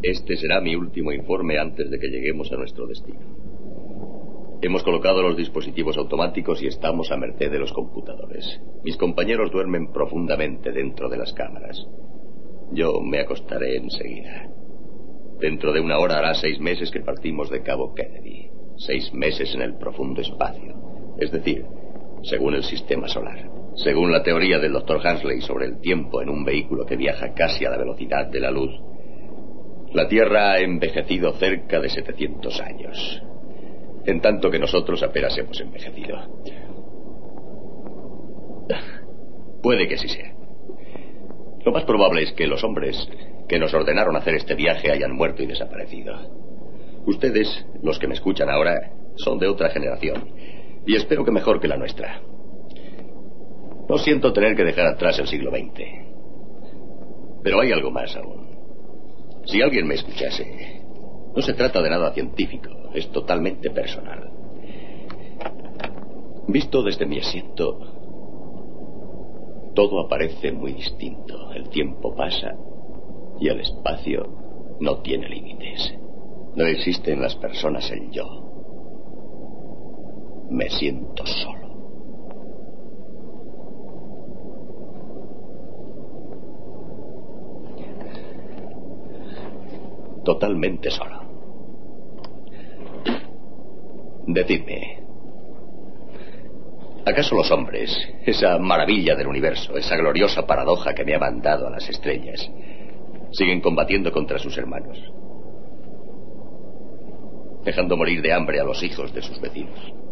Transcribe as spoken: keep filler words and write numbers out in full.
Este será mi último informe antes de que lleguemos a nuestro destino. Hemos colocado los dispositivos automáticos y estamos a merced de los computadores. Mis compañeros duermen profundamente dentro de las cámaras. Yo me acostaré enseguida. Dentro de una hora hará seis meses que partimos de Cabo Kennedy. Seis meses en el profundo espacio. Es decir, según el sistema solar. Según la teoría del doctor Hansley sobre el tiempo en un vehículo que viaja casi a la velocidad de la luz, la Tierra ha envejecido cerca de setecientos años. En tanto que nosotros apenas hemos envejecido. Puede que sí sea. Lo más probable es que los hombres que nos ordenaron hacer este viaje hayan muerto y desaparecido. Ustedes, los que me escuchan ahora, son de otra generación. Y espero que mejor que la nuestra. No siento tener que dejar atrás el siglo veinte. Pero hay algo más aún. Si alguien me escuchase, no se trata de nada científico, es totalmente personal. Visto desde mi asiento, todo aparece muy distinto. El tiempo pasa y el espacio no tiene límites. No existe en las personas el yo. Me siento solo. Totalmente solo. Decidme, ¿acaso los hombres, esa maravilla del universo, esa gloriosa paradoja que me ha mandado a las estrellas, siguen combatiendo contra sus hermanos, dejando morir de hambre a los hijos de sus vecinos?